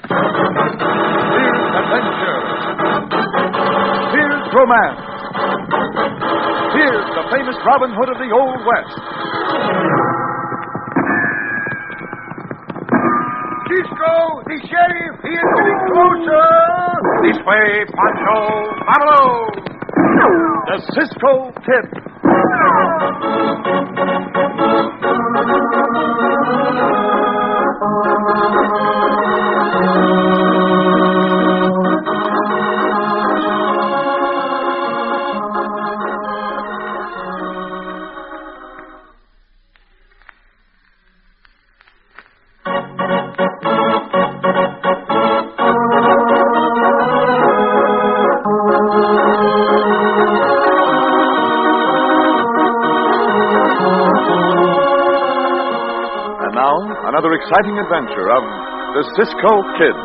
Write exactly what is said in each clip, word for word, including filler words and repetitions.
Here's adventure. Here's romance. Here's the famous Robin Hood of the Old West. Cisco, the sheriff, he is getting closer. This way, Pancho. Vámonos. The Cisco Kid. Another exciting adventure of the Cisco Kid.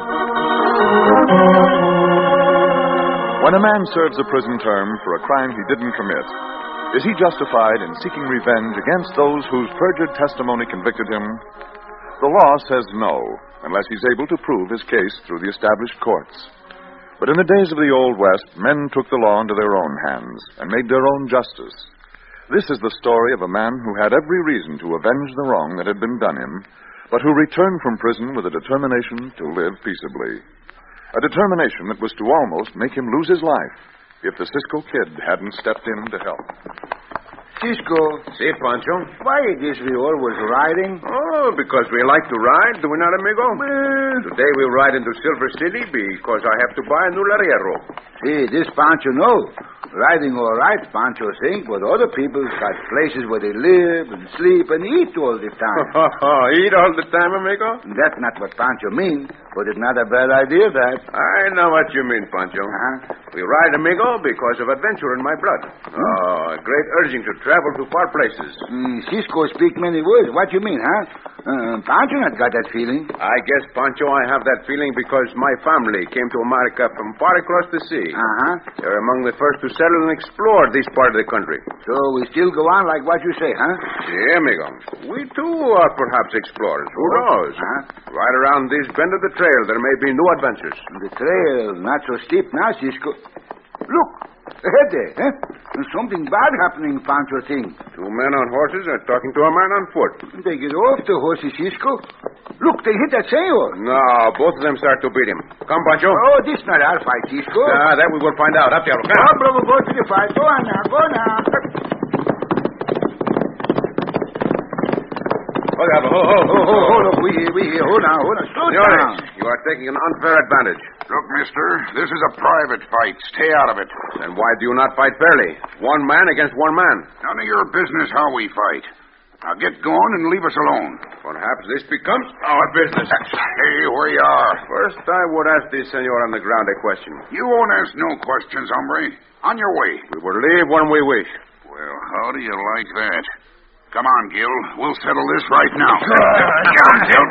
When a man serves a prison term for a crime he didn't commit, is he justified in seeking revenge against those whose perjured testimony convicted him? The law says no, unless he's able to prove his case through the established courts. But in the days of the Old West, men took the law into their own hands and made their own justice. This is the story of a man who had every reason to avenge the wrong that had been done him, but who returned from prison with a determination to live peaceably. A determination that was to almost make him lose his life if the Cisco Kid hadn't stepped in to help. Cisco. Si, Pancho. Why is this we always riding? Oh, because we like to ride, do we not, amigo? Well, Today we ride into Silver City because I have to buy a new Lariero. see, this Pancho know. Riding all right, Pancho think, but other people got places where they live and sleep and eat all the time. Eat all the time, amigo? That's not what Pancho means, but it's not a bad idea, that. I know what you mean, Pancho. Uh-huh. We ride, amigo, because of adventure in my blood. Oh, a great urging to travel to far places. Mm, Cisco speak many words. What you mean, huh? Uh, Pancho not got that feeling. I guess, Pancho, I have that feeling because my family came to America from far across the sea. Uh-huh. They're among the first to settle and explore this part of the country. So we still go on like what you say, huh? Sí, amigo. We, too, are perhaps explorers. Who knows? Huh? Right around this bend of the trail, there may be new adventures. The trail not so steep now, Cisco. Look, ahead there, huh? There's something bad happening, Pancho think. Two men on horses are talking to a man on foot. They get off the horses, Cisco. Look, they hit that sailor. No, both of them start to beat him. Come, Pancho. Oh, this not our fight, Cisco. Ah, that we will find out. Up there. Oh, brother, go to the fight. Go on now, go now. Oh, yeah, ho, ho, ho, Oh, ho. hold up, we here, we here. Hold on, hold on. Slow Senores, down. you are taking an unfair advantage. Look, mister, this is a private fight. Stay out of it. Then why do you not fight fairly? One man against one man. None of your business how we fight. Now get going and leave us alone. Perhaps this becomes our business. Stay where you are. First, I would ask the senor on the ground a question. You won't ask no questions, hombre. On your way. We will leave when we wish. Well, how do you like that? Come on, Gil. We'll settle this right now. Come on, Gil.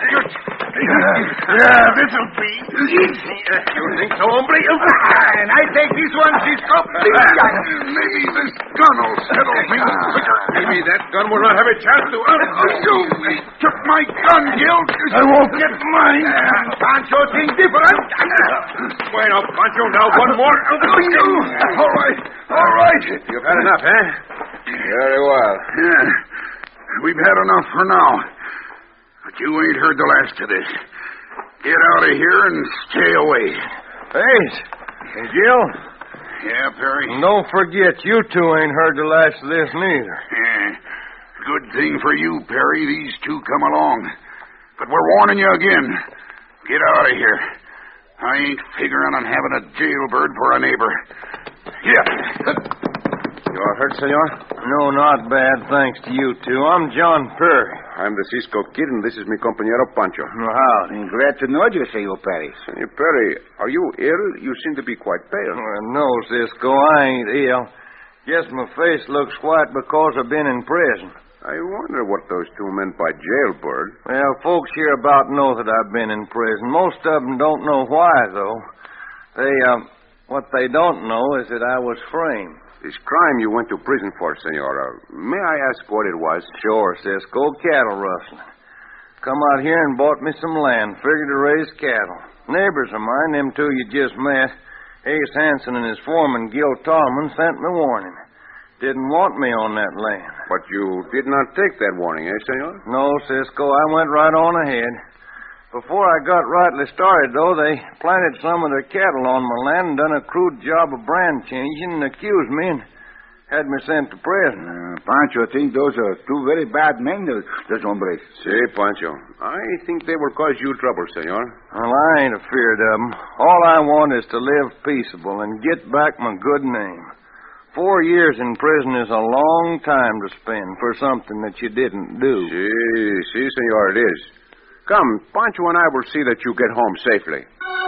Yeah, this'll be easy. You think so, hombre? And I take this one, Cisco. Maybe this gun will settle things quicker. Maybe that gun will not have a chance to... You took my gun, Gil. I won't get mine. Pancho think different. Wait up, Pancho. Now, one more. All right. All right. You've had enough, eh? Very well. Yeah. We've had enough for now. But you ain't heard the last of this. Get out of here and stay away. Hey, hey, Jill. Yeah, Perry? Don't forget, you two ain't heard the last of this neither. Yeah. Good thing for you, Perry. These two come along. But we're warning you again. Get out of here. I ain't figuring on having a jailbird for a neighbor. Yeah. You are hurt, senor? No, not bad, thanks to you two. I'm John Perry. I'm the Cisco Kid, and this is mi compañero Pancho. Howdy. Glad to know you, Senor Perry. Senor Perry, are you ill? You seem to be quite pale. Well, no, Cisco, I ain't ill. Guess my face looks white because I've been in prison. I wonder what those two meant by jailbird. Well, folks here about know that I've been in prison. Most of them don't know why, though. They, um, what they don't know is that I was framed. This crime you went to prison for, senor, uh, may I ask what it was? Sure, Cisco, cattle rustling. Come out here and bought me some land. Figured to raise cattle. Neighbors of mine, them two you just met, Ace Hanson and his foreman, Gil Tallman, sent me warning. Didn't want me on that land. But you did not take that warning, eh, senor? No, Cisco, I went right on ahead. Before I got rightly started, though, they planted some of their cattle on my land and done a crude job of brand changing and accused me and had me sent to prison. Uh, Pancho, I think those are two very bad men, those, those hombres. Si, Pancho. I think they will cause you trouble, senor. Well, I ain't afeard of them. All I want is to live peaceable and get back my good name. Four years in prison is a long time to spend for something that you didn't do. Si, si, senor, it is. Come, Pancho and I will see that you get home safely.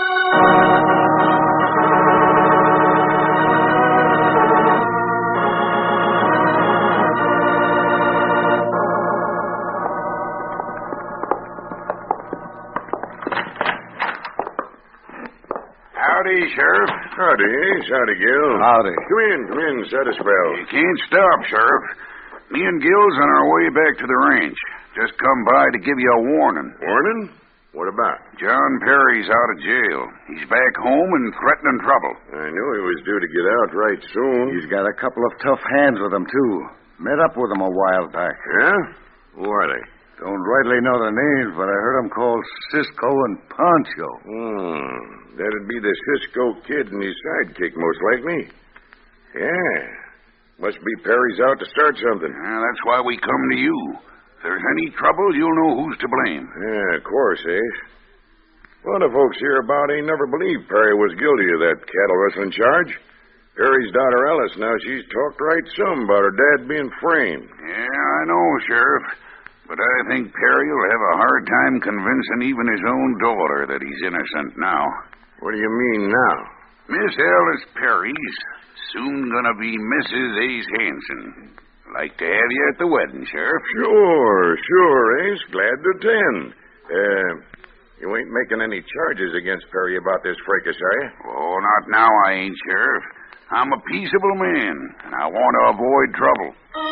Howdy, Sheriff. Howdy, Ace. Howdy, Gil. Howdy. Come in, come in. Set a spell. You can't stop, Sheriff. Me and Gil's on our way back to the ranch. Just come by to give you a warning. Warning? What about? John Perry's out of jail. He's back home and threatening trouble. I knew he was due to get out right soon. He's got a couple of tough hands with him, too. Met up with him a while back. Yeah? Who are they? Don't rightly know their names, but I heard them called Cisco and Pancho. Hmm. That'd be the Cisco kid and his sidekick, most likely. Yeah. Must be Perry's out to start something. Yeah, that's why we come to you. If there's any trouble, you'll know who's to blame. Yeah, of course, Ace. A lot of folks hereabout ain't never believed Perry was guilty of that cattle rustling charge. Perry's daughter Alice, now she's talked right some about her dad being framed. Yeah, I know, Sheriff. But I think Perry will have a hard time convincing even his own daughter that he's innocent now. What do you mean now? Miss Alice Perry's soon gonna be Missus Ace Hanson. Like to have you at the wedding, Sheriff. Sure, sure, Ace. Glad to attend. Uh, you ain't making any charges against Perry about this fracas, are you? Oh, not now, I ain't, Sheriff. I'm a peaceable man, and I want to avoid trouble.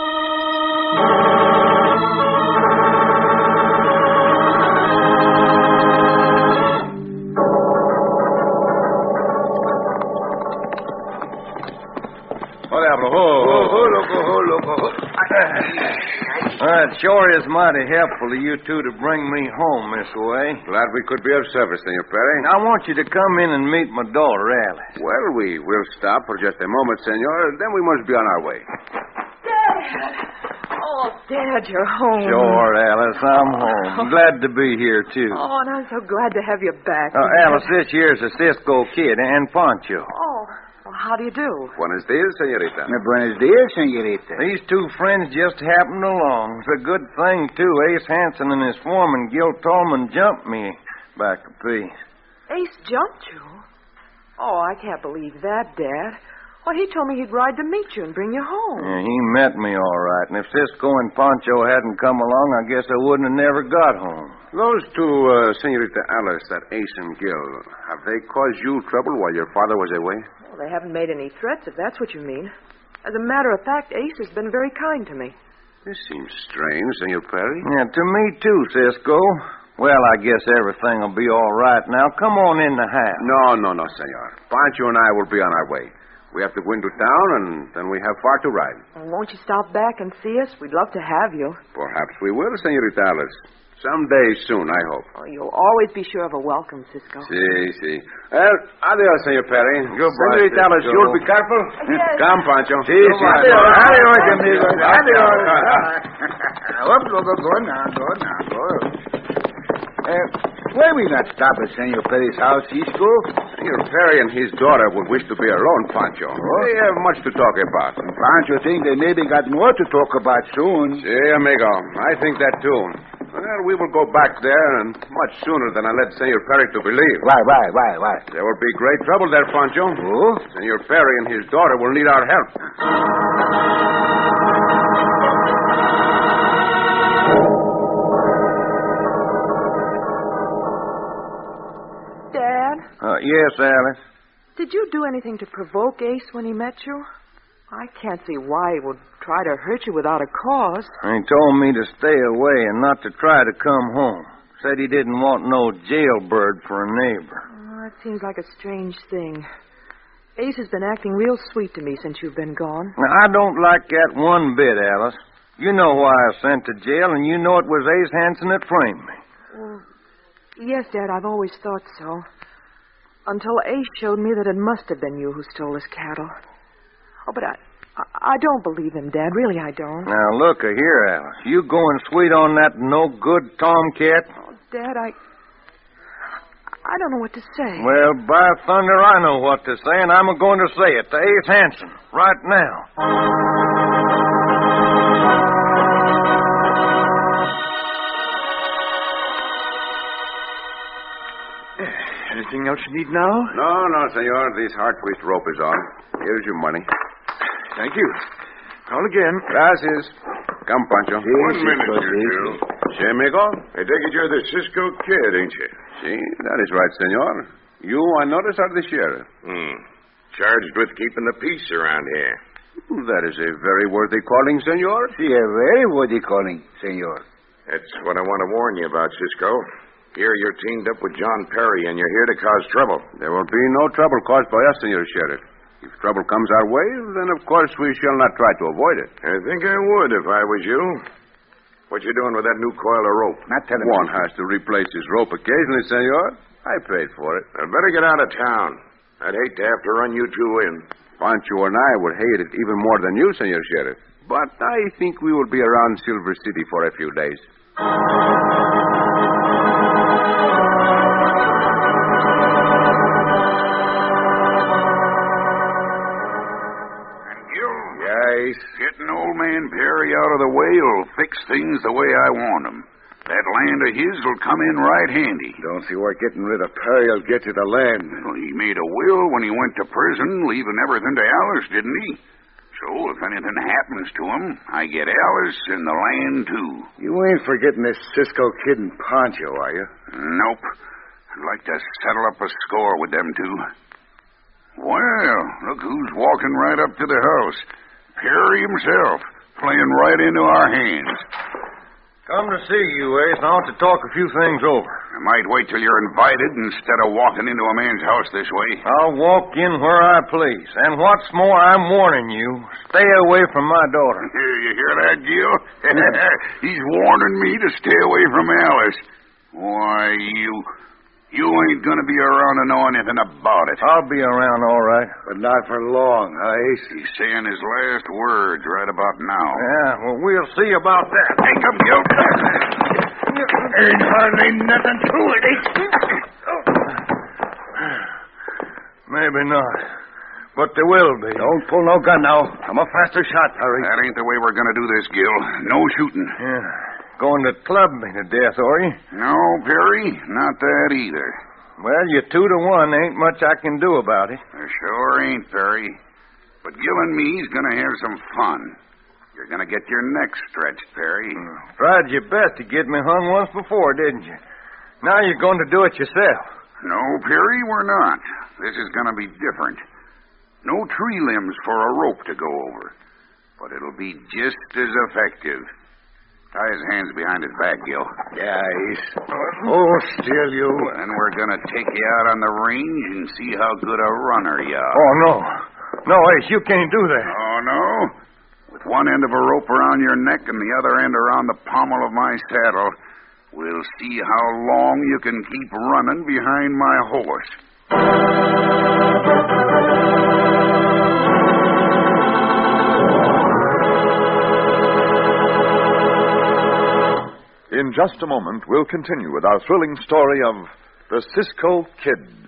Well, it sure is mighty helpful of you two to bring me home this way. Glad we could be of service, Senor Perry. I want you to come in and meet my daughter, Alice. Well, we will stop for just a moment, Senor. Then we must be on our way. Dad! Oh, Dad, you're home. Sure, Alice, I'm home. Glad to be here, too. Oh, and I'm so glad to have you back. Uh, Alice, this here's a Cisco kid and Pancho. Oh, well, how do you do? Buenos dias, senorita. Buenos dias, senorita. These two friends just happened along. It's a good thing, too. Ace Hanson and his foreman, Gil Tallman, jumped me back a piece. Ace jumped you? Oh, I can't believe that, Dad. Well, he told me he'd ride to meet you and bring you home. Yeah, he met me all right. And if Cisco and Pancho hadn't come along, I guess I wouldn't have never got home. Those two, uh, Senorita Alice, that Ace and Gil, have they caused you trouble while your father was away? Well, they haven't made any threats, if that's what you mean. As a matter of fact, Ace has been very kind to me. This seems strange, Senor Perry. Yeah, to me, too, Cisco. Well, I guess everything will be all right now. Come on in the house. No, no, no, Senor. Pancho and I will be on our way. We have to go into town, and then we have far to ride. Well, won't you stop back and see us? We'd love to have you. Perhaps we will, Senorita Alice. Someday soon, I hope. Oh, you'll always be sure of a welcome, Cisco. Si, si. Well, adios, Senor Perry. Goodbye, Senorita Alice, Cisco. you'll be careful. Yes. Come, Pancho. Si, si. Adios. Adios, amigos. Adios. Up, go, go, go now, go now, go. Uh, why we not stop at Senor Perry's house, Cisco? Senor Perry and his daughter would wish to be alone, Pancho. They have much to talk about. Pancho think they maybe got more to talk about soon. Si, amigo. I think that, too. Well, we will go back there, and much sooner than I led Senor Perry to believe. Why, why, why, why? There will be great trouble there, Pancho. Oh? Senor Perry and his daughter will need our help. Dad, Uh, yes, Alice. did you do anything to provoke Ace when he met you? I can't see why he would try to hurt you without a cause. He told me to stay away and not to try to come home. Said he didn't want no jailbird for a neighbor. Oh, that seems like a strange thing. Ace has been acting real sweet to me since you've been gone. Now, I don't like that one bit, Alice. You know why I was sent to jail, and you know it was Ace Hanson that framed me. Well, yes, Dad, I've always thought so. Until Ace showed me that it must have been you who stole his cattle. Oh, but I, I, I don't believe him, Dad. Really, I don't. Now, look here, Alice. You going sweet on that no-good tomcat? Oh, Dad, I... I don't know what to say. Well, by thunder, I know what to say, and I'm going to say it to Ace Hanson right now. Anything else you need now? No, no, senor. This heart-twist rope is on. Here's your money. Thank you. Call again. Gracias. Come, Pancho. One minute, you two. Si, amigo? I take it you're the Cisco Kid, ain't you? Si, that is right, senor. You, I notice, are the sheriff. Hmm. Charged with keeping the peace around here. That is a very worthy calling, senor. See, a very worthy calling, senor. That's what I want to warn you about, Cisco. Here you're teamed up with John Perry, and you're here to cause trouble. There will be no trouble caused by us, senor sheriff. If trouble comes our way, then of course we shall not try to avoid it. I think I would if I was you. What you doing with that new coil of rope? Not telling One me. has to replace his rope occasionally, senor. I paid for it. I'd better get out of town. I'd hate to have to run you two in. Pancho and I would hate it even more than you, senor sheriff. But I think we will be around Silver City for a few days. Yes. Getting old man Perry out of the way will fix things the way I want 'em. That land of his will come in right handy. Don't see where getting rid of Perry will get you the land. Well, he made a will when he went to prison, leaving everything to Alice, didn't he? So if anything happens to him, I get Alice and the land, too. You ain't forgetting this Cisco Kid and Pancho, are you? Nope. I'd like to settle up a score with them two. Well, look who's walking right up to the house. Perry himself, playing right into our hands. Come to see you, Ace. I want to talk a few things over. I might wait till you're invited instead of walking into a man's house this way. I'll walk in where I please. And what's more, I'm warning you, stay away from my daughter. You hear that, Gil? He's warning me to stay away from Alice. Why, you... You ain't gonna be around to know anything about it. I'll be around, all right. But not for long, huh, Ace? He's saying his last words right about now. Yeah, well, we'll see about that. Hey, come, Gil. Ain't hardly nothing to it, Ace. Maybe not. But there will be. Don't pull no gun now. I'm a faster shot, Perry. That ain't the way we're gonna do this, Gil. No shooting. Yeah. Going to club me to death, are you? No, Perry, not that either. Well, you're two to one. Ain't much I can do about it. There sure ain't, Perry. But Gil and me's gonna have some fun. You're gonna get your neck stretched, Perry. Mm. Tried your best to get me hung once before, didn't you? Now you're going to do it yourself. No, Perry, we're not. This is gonna be different. No tree limbs for a rope to go over. But it'll be just as effective. Tie his hands behind his back, Gil. Yeah, Ace. Oh, still you. And we're gonna take you out on the range and see how good a runner you are. Oh, no. No, Ace, you can't do that. Oh, no? With one end of a rope around your neck and the other end around the pommel of my saddle, we'll see how long you can keep running behind my horse. In just a moment, we'll continue with our thrilling story of the Cisco Kid.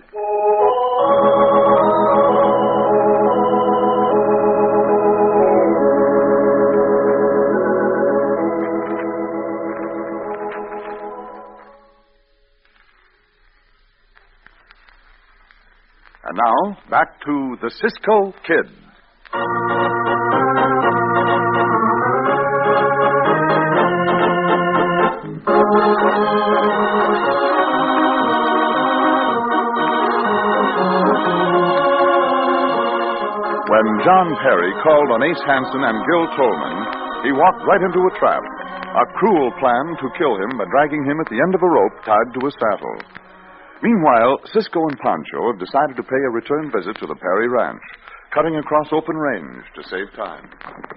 And now, back to the Cisco Kid. When John Perry called on Ace Hansen and Gil Tolman, he walked right into a trap. A cruel plan to kill him by dragging him at the end of a rope tied to a saddle. Meanwhile, Cisco and Pancho have decided to pay a return visit to the Perry Ranch, cutting across open range to save time.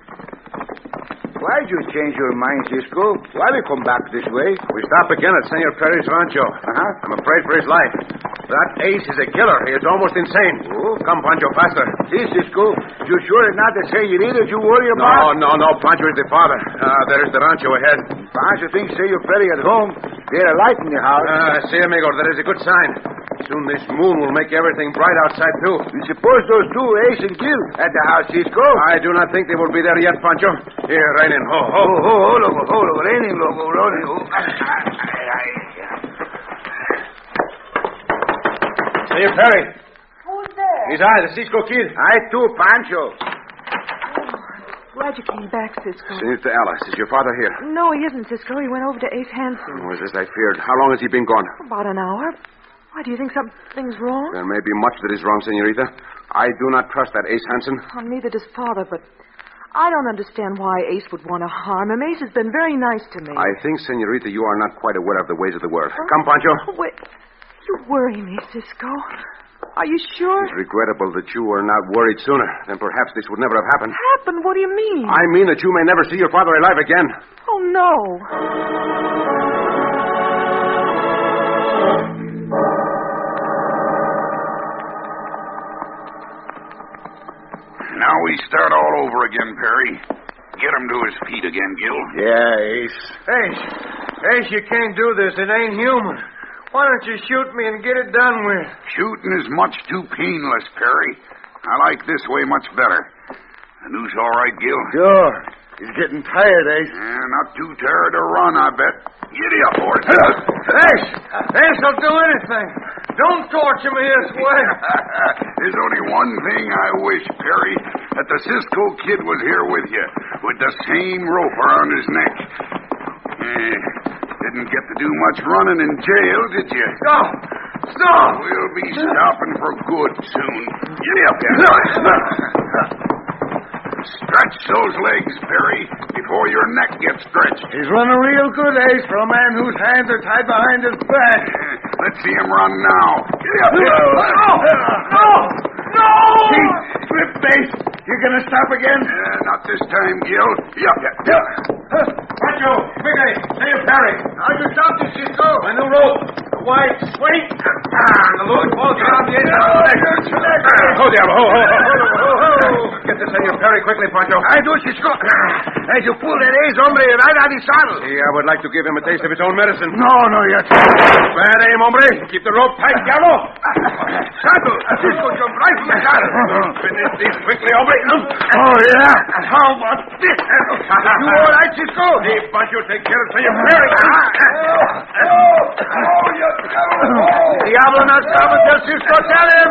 Why'd you change your mind, Cisco? Why'd you come back this way? We stop again at Senor Perry's rancho. Uh-huh. I'm afraid for his life. That Ace is a killer. He is almost insane. Oh? Come, Pancho, faster. See, Cisco, you sure it's not the senorita you worry about? No, no, no. Pancho is the father. Uh, there's the rancho ahead. Pancho thinks Senor Perry at home. There's a light in the house. Ah, uh, see, amigo, that is a good sign. Soon this moon will make everything bright outside, too. You suppose those two, Ace and Gil, at the house, Cisco? I do not think they will be there yet, Pancho. Here, rein in. Ho, ho. Oh, ho, ho, loco, ho, loco, raining, loco, rolling. Oh. Senor Perry. Who's there? He's I, the Cisco Kid. I, too, Pancho. Glad you came back, Cisco. Senorita Alice, is your father here? No, he isn't, Cisco. He went over to Ace Hansen. Oh, as I feared. How long has he been gone? About an hour. Why, do you think something's wrong? There may be much that is wrong, Senorita. I do not trust that Ace Hansen. Oh, neither does Father, but I don't understand why Ace would want to harm him. Ace has been very nice to me. I think, Senorita, you are not quite aware of the ways of the world. Huh? Come, Pancho. Oh, wait. You worry me, Cisco. Are you sure? It's regrettable that you were not worried sooner. Then perhaps this would never have happened. Happened? What do you mean? I mean that you may never see your father alive again. Oh, no. Now we start all over again, Perry. Get him to his feet again, Gil. Yeah, Ace. Ace, Ace, you can't do this. It ain't human. Why don't you shoot me and get it done with? Shooting is much too painless, Perry. I like this way much better. The noose all right, Gil? Sure. He's getting tired, Ace. Yeah, not too tired to run, I bet. Giddy up, horse. Ace! Ace will do anything. Don't torture me this way. There's only one thing I wish, Perry, that the Cisco Kid was here with you, with the same rope around his neck. Eh, didn't get to do much running in jail, did you? Stop! Stop! We'll be stopping for good soon. Giddy up, there. Stretch those legs, Perry, before your neck gets stretched. He's running real good, Ace, for a man whose hands are tied behind his back. Uh, let's see him run now. Giddy up, here. No! No! No! See, slip, Ace. You're going to stop again? Uh, not this time, Gil. Yup, yup, yup. Pancho, quick, Ace. Senor Perry. How'd you stop this, Cisco? My new rope. The white swing. Ah, the load falls around the edge of the leg. Ho, Diablo, ho, ho, ho, ho. Get to Senor Perry quickly, Pancho. I do, Cisco. As you pull that Ace hombre right out of his saddle. See, I would like to give him a taste of his own medicine. No, no, yes. Bad aim, hombre. Keep the rope tight, Diablo. Saddle. Cisco jumped right from the saddle. Finish these quickly, hombre. Oh, yeah. How about this? You all right, Cisco? Hey, Pancho, take care of Senor Perry. Oh, oh, you Diablo not stop until Cisco tell him.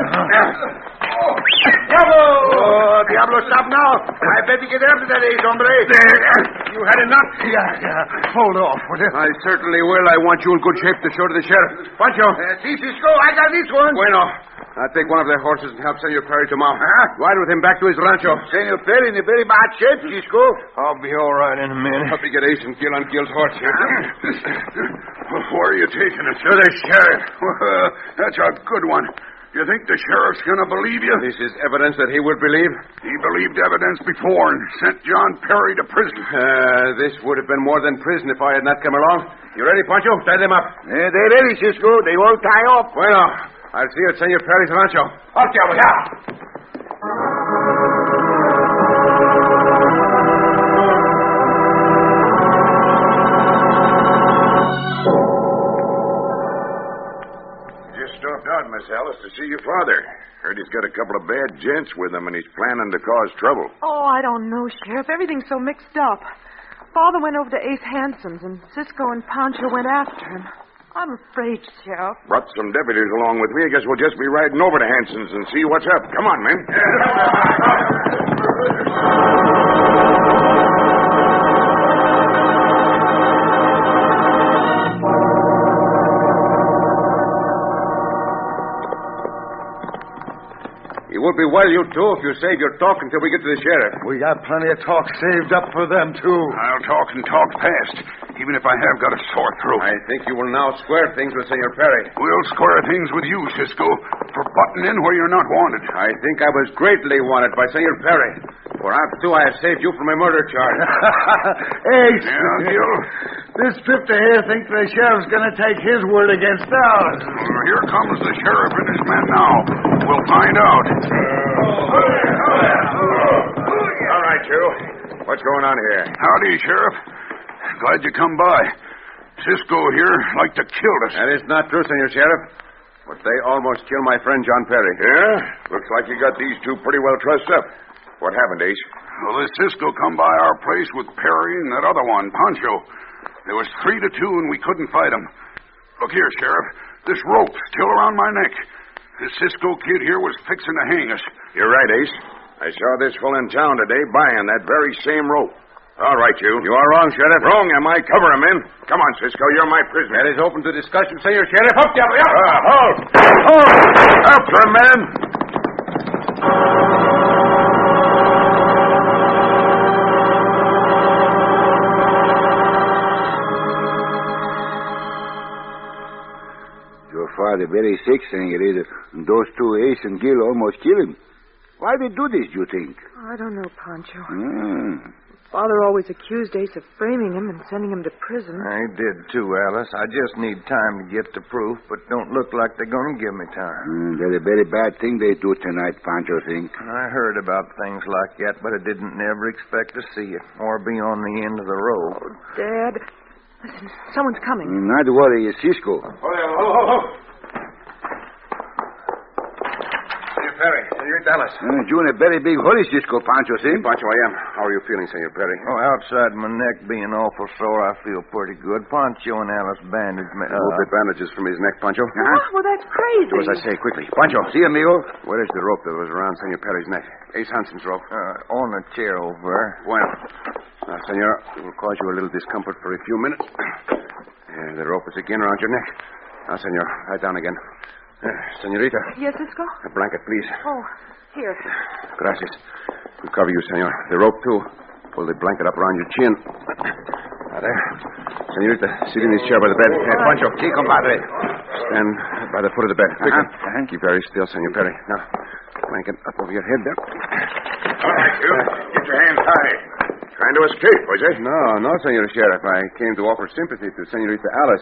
Diablo! Oh, Diablo, stop now. I bet you get after that Ace, hombre. You had enough? Yeah, yeah. Hold off, will you? I certainly will. I want you in good shape to show to the sheriff. Pancho. Uh, see, Cisco, I got this one. Bueno. I'll take one of their horses and help Senor Perry to mount. Huh? Ride with him back to his rancho. Senor Perry in a very bad shape, Cisco. I'll be all right in a minute. Help me get Ace and Gil on Gil's horse. Where are you taking us? To the sheriff. Well, that's a good one. You think the sheriff's going to believe you? This is evidence that he would believe? He believed evidence before and sent John Perry to prison. Uh, this would have been more than prison if I had not come along. You ready, Pancho? Tie them up. Uh, they're ready, Cisco. They all tie up. Bueno. I'll see you at Senor Perry's rancho. Up, Diablo, yeah. Just stopped out, Miss Alice, to see your father. Heard he's got a couple of bad gents with him, and he's planning to cause trouble. Oh, I don't know, Sheriff. Everything's so mixed up. Father went over to Ace Hansen's, and Cisco and Pancho went after him. I'm afraid, Sheriff. Brought some deputies along with me. I guess we'll just be riding over to Hanson's and see what's up. Come on, men. He won't be well, you two, if you save your talk until we get to the sheriff. We got plenty of talk saved up for them, too. I'll talk and talk fast, even if I have got a sore throat. I think you will now square things with Senor Perry. We'll square things with you, Cisco, for butting in where you're not wanted. I think I was greatly wanted by Senor Perry. For after two, I have saved you from a murder charge. Ace! Yeah, Gil? This fifty here thinks the sheriff's going to take his word against ours. Well, here comes the sheriff and his men now. We'll find out. All right, you. What's going on here? Howdy, Sheriff. Glad you come by. Cisco here like to kill us. That is not true, Senor Sheriff. But they almost killed my friend John Perry. Yeah? Looks like you got these two pretty well trussed up. What happened, Ace? Well, this Cisco come by our place with Perry and that other one, Pancho. There was three to two, and we couldn't fight him. Look here, Sheriff. This rope's still around my neck. This Cisco kid here was fixing to hang us. You're right, Ace. I saw this fellow in town today buying that very same rope. All right, you. You are wrong, Sheriff. Wrong, am I? Cover him in. Come on, Cisco. You're my prisoner. That is open to discussion, Senor Sheriff. Up, Diablo, up! Uh, hold! Hold! After him, man! Your father very sick, senorita. And those two, Ace and Gil, almost killed him. Why they do this, you think? I don't know, Pancho. Hmm. Father always accused Ace of framing him and sending him to prison. I did too, Alice. I just need time to get the proof, but don't look like they're going to give me time. Mm, that's a very bad thing they do tonight, Pancho, think. I heard about things like that, but I didn't never expect to see it or be on the end of the road. Oh, Dad. Listen, someone's coming. Mm, not worry, it's Cisco. Hold on, hold, hold, hold. Senor Perry, Senor Dallas. Uh, you in a very big hurry, Cisco, Pancho, see? Pancho, I am. How are you feeling, Senor Perry? Oh, outside my neck being awful sore, I feel pretty good. Pancho and Alice bandaged me up. Move the bandages from his neck, Pancho. Oh, well, that's crazy. Do as I say, quickly. Pancho, see, amigo? Where is the rope that was around Senor Perry's neck? Ace Hansen's rope. Uh, on a chair over there. Bueno. Now, senor, it will cause you a little discomfort for a few minutes. Uh, the rope is again around your neck. Now, senor, lie down again. Uh, senorita. Yes, Cisco? A blanket, please. Oh, here. Gracias. We'll cover you, senor. The rope, too. Pull the blanket up around your chin. Now, there. Senorita, sit in this chair by the bed. Uh, Pancho, sí, compadre. Stand by the foot of the bed. Quickly. Uh-huh. Uh-huh. Keep very still, Senor Perry. Now, blanket up over your head there. All right, you. Get your hands high. Trying to escape, was it? No, no, Senor Sheriff. I came to offer sympathy to Senorita Alice.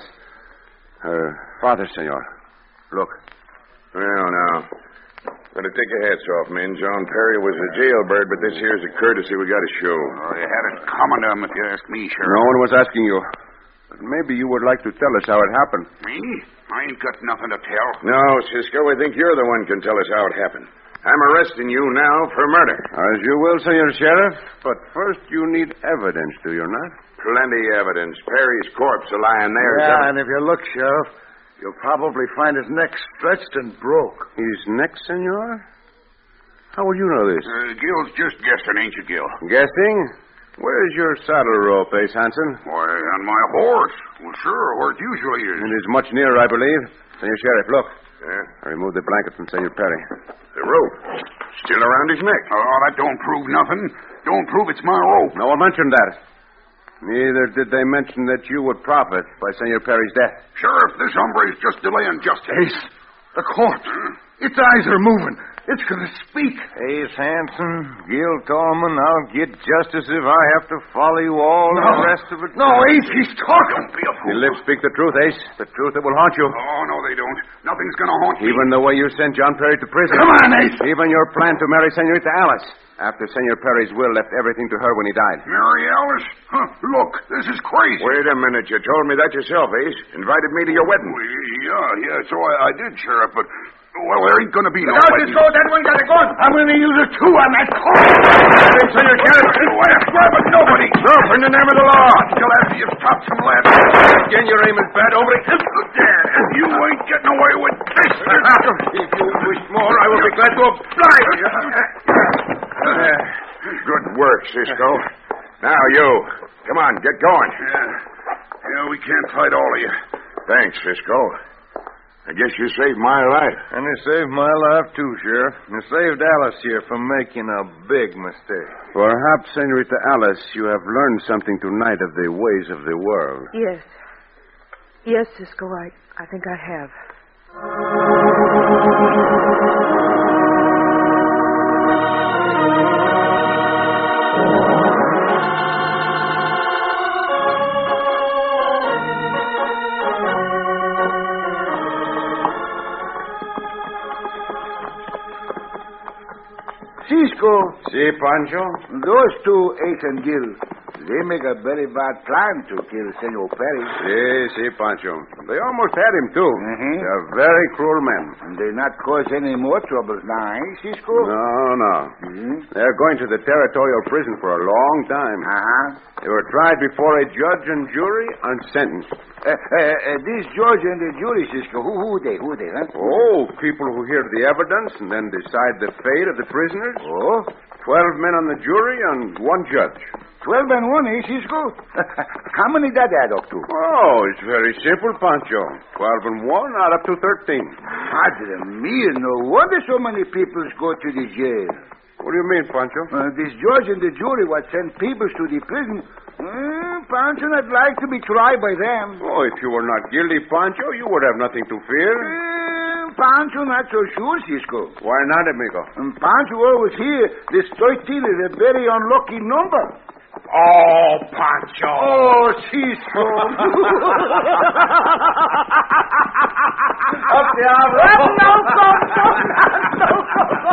Her father, senor. Look. Well, now. Better take your hats off, men. John Perry was a jailbird, but this here's a courtesy we got to show. Oh, you had it coming to him, if you ask me, Sheriff. No one was asking you. But maybe you would like to tell us how it happened. Me? I ain't got nothing to tell. No, Cisco, I think you're the one can tell us how it happened. I'm arresting you now for murder. As you will, Senor Sheriff. But first you need evidence, do you not? Plenty evidence. Perry's corpse is lying there. Yeah, Some... and if you look, Sheriff, you'll probably find his neck stretched and broke. His neck, senor? How will you know this? Uh, Gil's just guessing, ain't you, Gil? Guessing? Where's your saddle rope, Ace Hansen? Why, on my horse. Well, sure, where it usually is. It is much nearer, I believe. Senor Sheriff, look. Yeah? I removed the blanket from Senor Perry. The rope. Still around his neck. Oh, that don't prove nothing. Don't prove it's my rope. No one mentioned that. Neither did they mention that you would profit by Senor Perry's death. Sheriff, this hombre is just delaying justice. Ace, the corpse. Its eyes are moving. It's going to speak. Ace Hansen, Gil Tallman, I'll get justice if I have to follow you all No. the rest of it. No, Ace, he's talking. Don't be a fool. Your lips speak the truth, Ace. The truth that will haunt you. Oh, no, they don't. Nothing's going to haunt me. Even the way you sent John Perry to prison. Come on, Ace. Even your plan to marry Senorita Alice. After Senor Perry's will left everything to her when he died. Mary Alice? Huh, look, this is crazy. Wait a minute. You told me that yourself, Ace. Invited me to your wedding. Well, yeah, yeah, so I, I did, Sheriff, but, well, there ain't going to be no Now, wedding. Cisco, that one got a gun. I'm going to use it, too, on that corpse. Senor Sheriff. Why, grab it, nobody. No, in the name of the law. Until after you've stopped some lead. Again, your aim is bad, hombre. Dad, you ain't getting away with this. If you wish more, I will be glad to oblige. Good work, Cisco. Now, you. Come on, get going. Yeah. Yeah, we can't fight all of you. Thanks, Cisco. I guess you saved my life. And you saved my life, too, Sheriff. You saved Alice here from making a big mistake. Perhaps, Senorita Alice, you have learned something tonight of the ways of the world. Yes. Yes, Cisco, I, I think I have. Cisco, Si, Pancho? those two, Ace and Gil, they make a very bad plan to kill Senor Perry. Si, si, Pancho. They almost had him, too. Mhm. They're very cruel men. And they not cause any more troubles now, eh, Cisco? No, no. Mm-hmm. They're going to the territorial prison for a long time. Uh-huh. They were tried before a judge and jury and sentenced. Uh, uh, uh, this judge and the jury, Cisco, who, who they, who they, huh? Oh, people who hear the evidence and then decide the fate of the prisoners. Oh? Twelve men on the jury and one judge. Twelve and one, eh, Cisco? How many that add up to? Oh, it's very simple, Pancho. Twelve and one add up to thirteen. Padre mia, no wonder so many people go to the jail. What do you mean, Pancho? Uh, this judge and the jury what send people to the prison, uh, Pancho not like to be tried by them. Oh, if you were not guilty, Pancho, you would have nothing to fear. Uh, Pancho not so sure, Cisco. Why not, amigo? And Pancho always hear this thirteen is a very unlucky number. Oh, Pancho. Oh, Cisco. Up the arrow. No, no, no,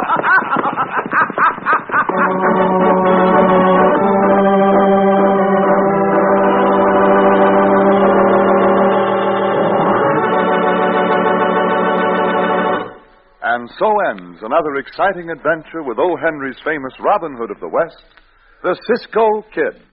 And so ends another exciting adventure with O. Henry's famous Robin Hood of the West, the Cisco Kid.